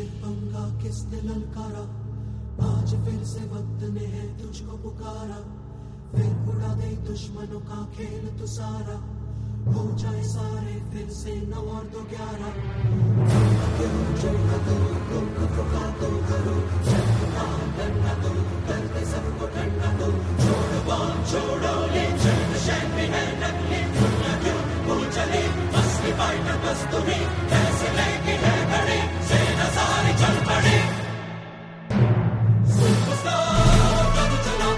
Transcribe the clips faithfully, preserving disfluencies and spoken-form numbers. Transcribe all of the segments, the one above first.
फिर पंगा किसने ललकारा, आज फिर से वक्त ने है तुझको पुकारा, फिर उड़ा दे दुश्मनों का खेल तू सारा, हो जाए सारे फिर से नौ और दो ग्यारह। क्यों चढ़ा दो का तो करो, चलना डरना दो, करते सबको ठंडा दो, छोड़ो बाम छोड़ो ये चैन शैन भी है नकली, दुनिया क्यों भूल चली, असली फाइटर बस तू ही, ऐसे लेके है घड़ी, सेना सारी चल पड़ी। सुपरस्टार जादू चला,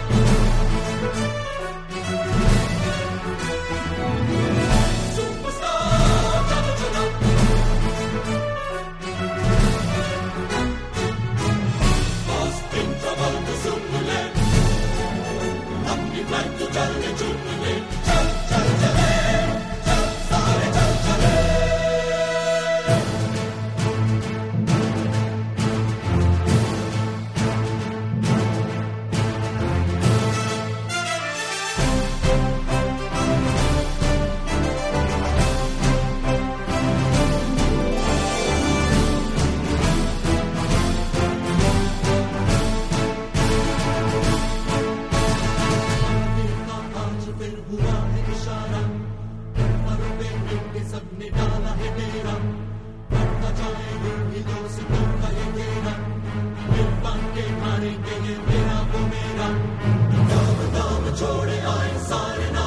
सुपरस्टार जादू चला, बॉस इन ट्रबल तो सुन ले, अपनी फ्लाइट तो जल्दी चुन ले, चल चल चले, चल सारे चल चले। सबने डाला है मेरा, बढ़ता जाए ही दोस्तों का ये तेरा, मिल बन के मारेंगे ये तेरा वो मेरा, दाम दाम छोड़े आए सारे